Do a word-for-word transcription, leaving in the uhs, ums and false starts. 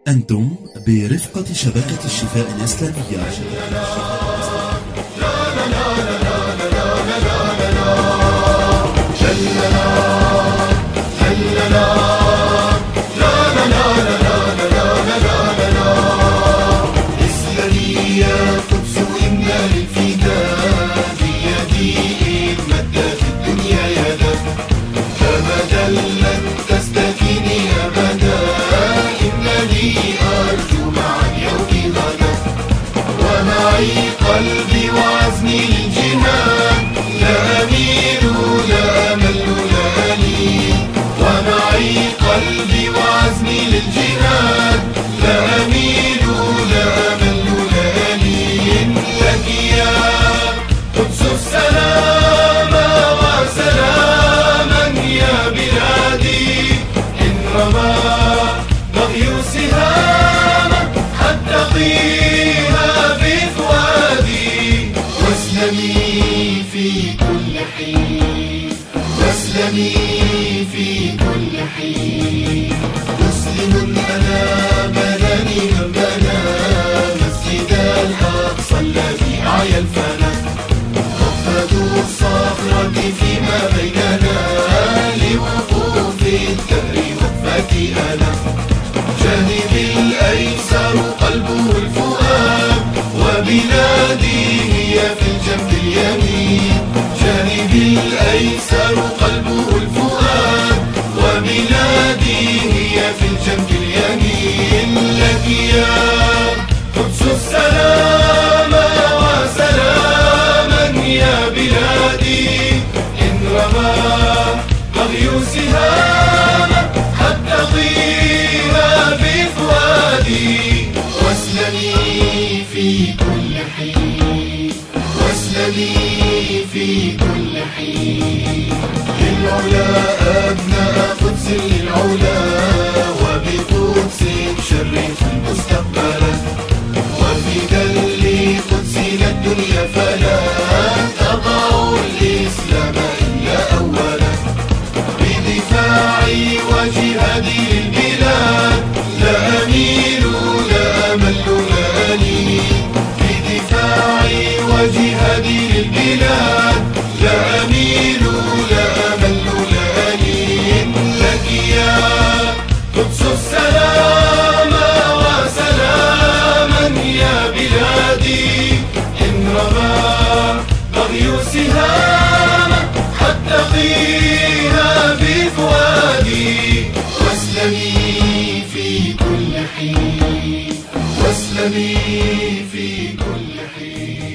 أنتم برفقة شبكة الشفاء الإسلامية. قلبي وعزمي للجهاد، لا أميل لا أمل لا ألين. ومعي قلبي وعزمي للجهاد، لا أميل لا أمل لا ألين. لك يا قدس السلام وسلاما يا بلادي، إن رمى بغي سهام حتقيها بفؤادي. واسلمي في كل حين، واسلمي في كل حين. مسلم أنا بناني من بنى مسجد الأقصى الذي أعيا الفنا. خفضوا الصخرة فيما بيننا لوقوف الدهر وقفتي أنا. جانبي الأيسر قلبه الفؤاد، وبلادي هي في الجنب اليمين. جانبي الأيسر قلبه الفؤاد، وبلادي هي في الجنب اليمين. لك يا قدس السلام وسلاما يا بلادي، إن رمى بغي سهام حتقيها بفؤادي. واسلمي في كل حين، واسلمي في كل حين. للعلا أبناء قدس للعلا، وبقدس شرف مستقبلا. وفدا لقدسنا الدنيا فلا تضع الإسلام إلا أولا. بدفاعي وجهادي للبلاد، لا أميل لا أمل لا ألين. بدفاعي وجهادي للبلاد، لا أميل لا أمل لا ألين. لك يا قدس السلام وسلاما يا بلادي، إن رمى بغي سهام حتقيها بفؤادي. واسلمي في كل حين، واسلمي في كل حين.